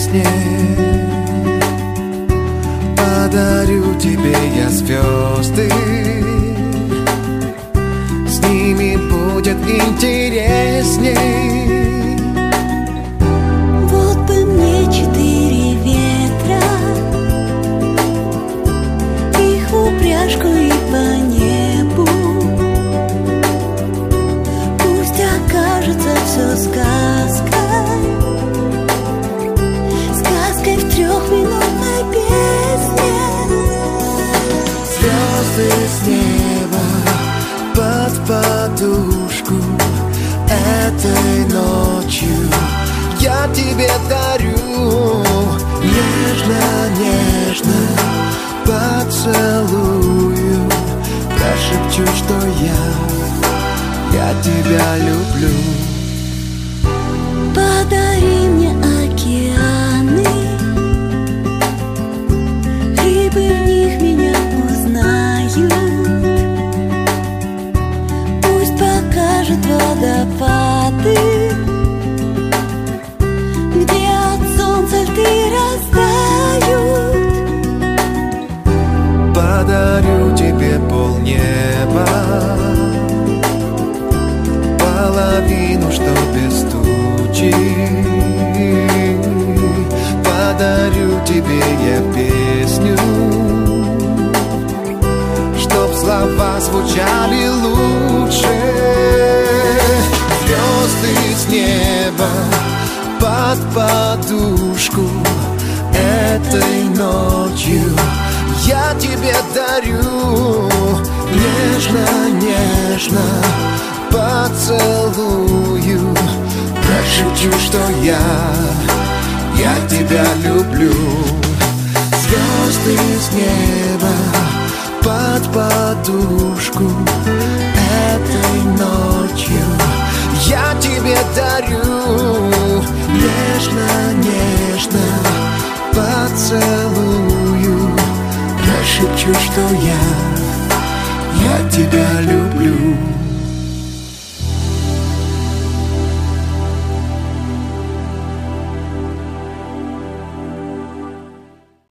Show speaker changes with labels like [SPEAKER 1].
[SPEAKER 1] интересней. Подарю тебе я звезды, с ними будет интересней.
[SPEAKER 2] Вот бы мне 4 ветра, их в упряжку и по небу. Пусть окажется все сказкой, сказкой в 3-минутной песне.
[SPEAKER 1] Звезды с неба под подушку этой ночью я тебе дарю. Нежно-нежно поцелую, прошепчу, что я тебя люблю.
[SPEAKER 2] Подари мне океаны, рыбы в них меня узнают. Пусть покажет водопады, где от солнца льды растают.
[SPEAKER 1] Подарю тебе полнеба, половину, что без тучи. Подарю тебе я песню, чтоб слова звучали лучше. Звезды с неба под подушку этой ночью я тебе дарю. Нежно-нежно поцелую, прошепчу, что я тебя люблю. Звезды с неба под подушку этой ночью я тебе дарю. Нежно-нежно поцелую, прошепчу, что я тебя люблю.